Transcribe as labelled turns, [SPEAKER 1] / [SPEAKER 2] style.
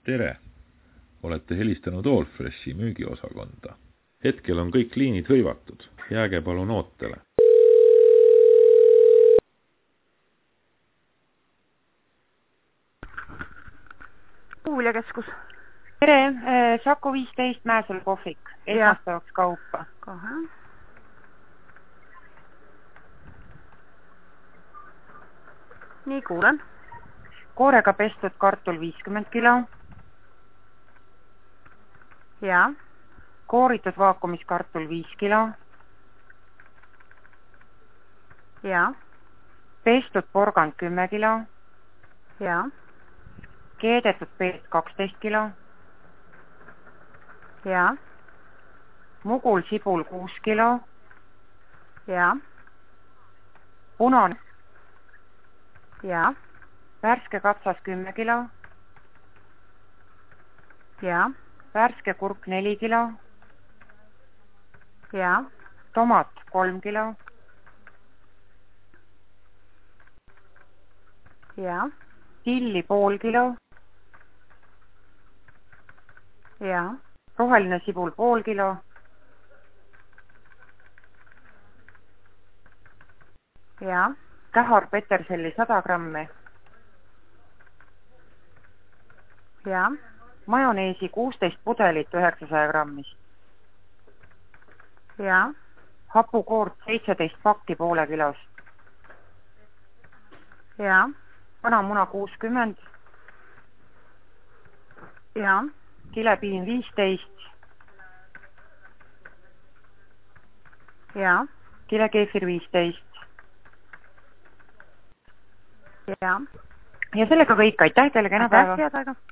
[SPEAKER 1] Tere! Olete helistanud Allfreshi müügiosakonda. Hetkel on kõik liinid hõivatud. Jääge palun ootele.
[SPEAKER 2] Kuuljakeskus.
[SPEAKER 3] Tere, Saku 15 Mäesel kohvik. Esmastavaks kaupa.
[SPEAKER 2] Kohe. Nii, kuulen.
[SPEAKER 3] Koorega pestud kartul 50 kilo.
[SPEAKER 2] Ja.
[SPEAKER 3] Kooritud vaakumiskartul 5 kilo.
[SPEAKER 2] Ja.
[SPEAKER 3] Pestud porgand 10 kilo.
[SPEAKER 2] Ja.
[SPEAKER 3] Keedetud peest 12 kilo.
[SPEAKER 2] Ja.
[SPEAKER 3] Mugul sibul 6 kilo.
[SPEAKER 2] Ja.
[SPEAKER 3] Punane.
[SPEAKER 2] Ja.
[SPEAKER 3] Värske kapsas 10 kilo.
[SPEAKER 2] Ja.
[SPEAKER 3] Värske kurk 4 kilo.
[SPEAKER 2] Ja.
[SPEAKER 3] Tomat 3 kilo.
[SPEAKER 2] Ja.
[SPEAKER 3] Tilli pool kilo.
[SPEAKER 2] Ja.
[SPEAKER 3] Roheline sibul pool kilo.
[SPEAKER 2] Ja.
[SPEAKER 3] Kähar peterselli 100 grammi.
[SPEAKER 2] Ja.
[SPEAKER 3] Majoneesi 16 pudelit 900 grammist.
[SPEAKER 2] Ja.
[SPEAKER 3] Hapukoort 17 pakki poole kilost.
[SPEAKER 2] Ja.
[SPEAKER 3] Vanamuna 60.
[SPEAKER 2] Ja.
[SPEAKER 3] Kilepiim 15.
[SPEAKER 2] Ja.
[SPEAKER 3] Kilekeefir 15.
[SPEAKER 2] Ja.
[SPEAKER 3] Ja sellega kõik. Aitäh teile, kena päeva.
[SPEAKER 2] Head aega.